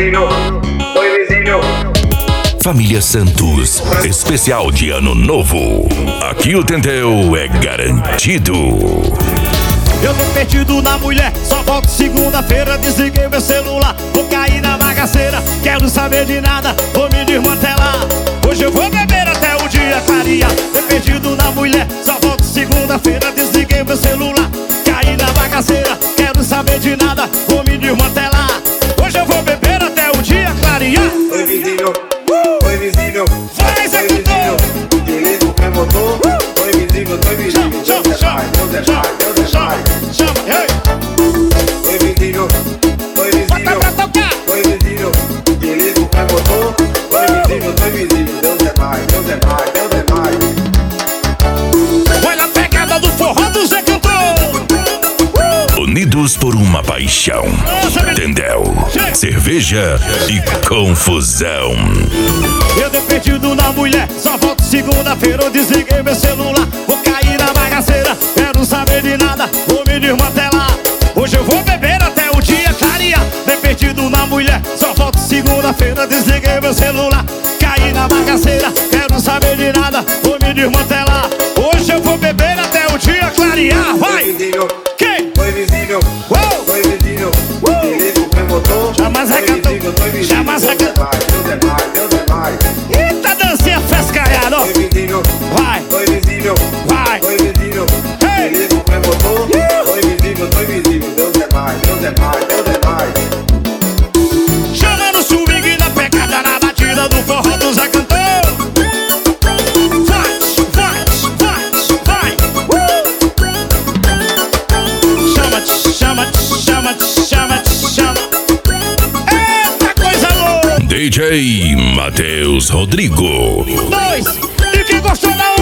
vizinho, oi vizinho. Família Santos, especial de Ano Novo. Aqui o Tendel é garantido. Eu tô perdido na mulher, só volto segunda-feira. Desliguei meu celular, vou cair na bagaceira. Quero saber de nada, vou me desmantelar. Hoje eu vou beber até o dia clarear. Tô perdido na mulher, só volto segunda-feira. Desliguei meu celular, caí na bagaceira. Quero saber de nada, vou me desmantelar. Hoje eu vou beber até o dia clarear. Oi vizinho, oi vizinho. Vai, Zé Cantor. Desliga o motor. Oi vizinho, oi vizinho. Deus é pai, Deus é pai, Deus é pai. Chama, ei. Oi vizinho, oi Bota vizinho. pra tocar. Oi vizinho, desliga o motor. Oi vizinho, Deus é pai, Deus é pai, Deus é pai. Olha a pegada do forró do Zé Cantor. Unidos por uma paixão. Tendel, cerveja e confusão. Eu tô perdido na mulher, só volto segunda-feira. Eu desliguei meu celular, vou cair na bagaceira. Quero saber de nada, vou me desmantelar. Hoje eu vou beber até o dia clarear. Tô perdido na mulher, só volto segunda-feira. Desliguei meu celular, caí na bagaceira. Quero saber de nada, vou me desmantelar. Hoje eu vou beber até o dia clarear. Vai! Oi vizinho, Quem? oi vizinho. Uou! Oi vizinho, desliga o motor. Chama Zé Cantor. Chama Zé Cantor. Deus é pai, Deus é pai. Eita, dancinha fescaiada, ó. Oi vizinho, Vai! oi vizinho. Vai! Oi vizinho, Ei! desliga o motor. Oi vizinho, Deus é pai, Deus é pai, Deus é pai. Chamando o swing na pegada, na batida do forró do Zé Cantor. Vai, vai, vai, vai. Chama. Eita, coisa louca. DJ Matheus Rodrigo. Dois. E quem gostou da